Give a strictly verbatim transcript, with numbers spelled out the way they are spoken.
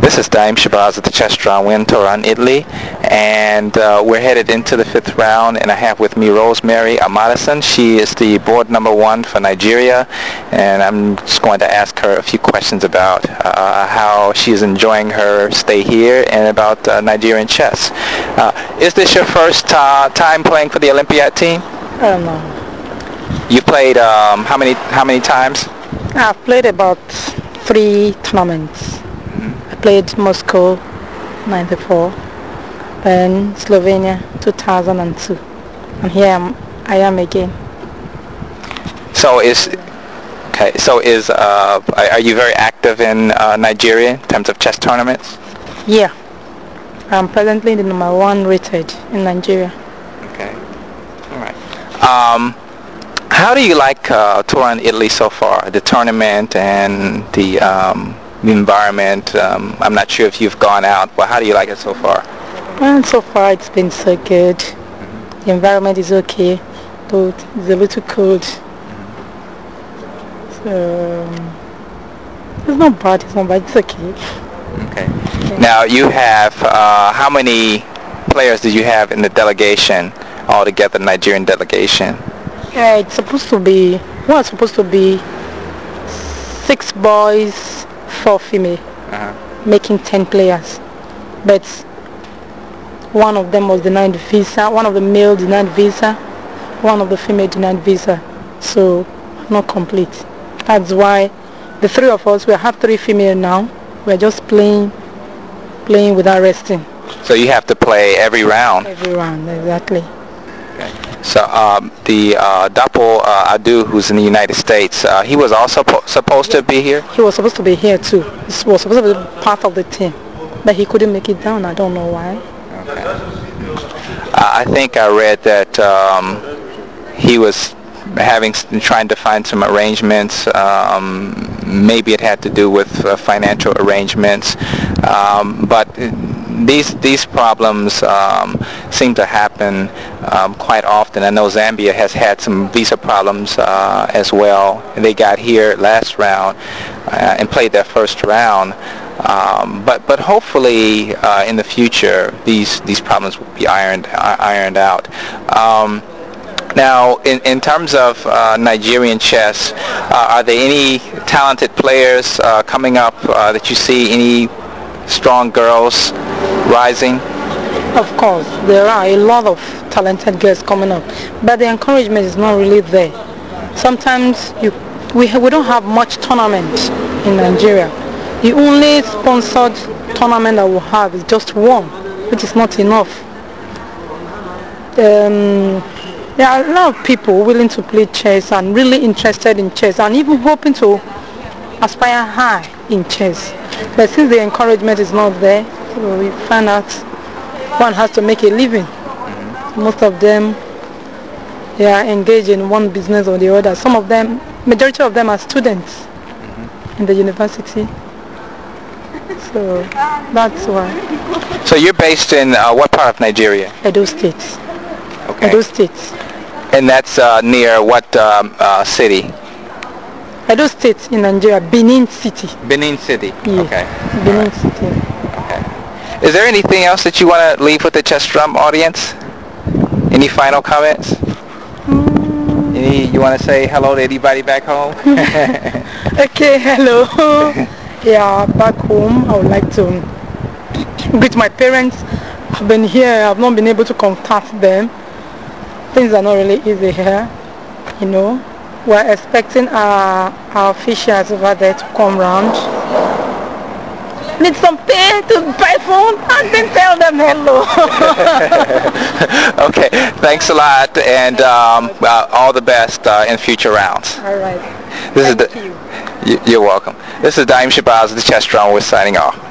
This is Daim Shabazz at the Chess Drum. We're in Turan, Italy, and uh, we're headed into the fifth round, and I have with me Rosemary Amadison. She is the board number one for Nigeria, and I'm just going to ask her a few questions about uh, how she is enjoying her stay here and about uh, Nigerian chess. Uh, is this your first uh, time playing for the Olympiad team? I don't know. You played um, how many how many times? I've played about three tournaments. I played Moscow, ninety-four, then Slovenia, two thousand two, and here I'm, I am again. So is okay. So is uh, are you very active in uh, Nigeria in terms of chess tournaments? Yeah, I'm presently the number one rated in Nigeria. Okay, all right. Um, how do you like uh, Turan, Italy so far? The tournament and the um, the environment. Um, I'm not sure if you've gone out, but how do you like it so far? Well, so far it's been so good. Mm-hmm. The environment is okay, though it's a little cold. Mm-hmm. So um, it's not bad, it's not bad, it's okay. Okay. Yeah. Now you have, uh, how many players do you have in the delegation altogether, Nigerian delegation? Yeah, it's supposed to be, well, it's supposed to be six boys, four female, uh-huh. making ten players, but one of them was denied visa, one of the male denied visa, one of the female denied visa, so not complete. That's why the three of us, we have three female now, we're just playing playing without resting. So you have to play every round? Every round, exactly. Okay. So um, the uh, Dapo uh, Adu, who's in the United States, uh, he was also po- supposed yeah. to be here? He was supposed to be here too. He was supposed to be part of the team, but he couldn't make it down. I don't know why. Okay. Uh, I think I read that um, he was having trying to find some arrangements. Um, maybe it had to do with uh, financial arrangements, um, but these these problems um, seem to happen um, quite often. I know Zambia has had some visa problems uh, as well. They got here last round uh, and played their first round. Um, but but hopefully uh, in the future these these problems will be ironed uh, ironed out. Um, now, in, in terms of uh, Nigerian chess, uh, are there any talented players uh, coming up uh, that you see? Any strong girls rising? Of course, there are a lot of talented girls coming up, but the encouragement is not really there. Sometimes you, we ha- we don't have much tournament in Nigeria. The only sponsored tournament that we have is just one, which is not enough. Um, there are a lot of people willing to play chess and really interested in chess and even hoping to aspire high in chess. But since the encouragement is not there, so we find out one has to make a living. Mm-hmm. Most of them, they are engaged in one business or the other. Some of them, majority of them are students mm-hmm. in the university. So that's why. So you're based in uh, what part of Nigeria? Edo State. Okay. Edo State. And that's uh, near what um, uh, city? Edo State in Nigeria, Benin City. Benin City. Yeah. Okay. Benin right. City. Okay. Is there anything else that you want to leave with the Chess Drum audience? Any final comments? Mm. Any you want to say hello to anybody back home? Okay, hello. Yeah, back home, I would like to greet my parents. I've been here, I've not been able to contact them. Things are not really easy here, you know. We're expecting our, our officials over there to come round. Need some pay to buy phone and then tell them hello. Okay, thanks a lot, and um, uh, all the best uh, in future rounds. All right. This Thank is the, you. You're welcome. This is Daim Shabazz of the Chess Drum. We're signing off.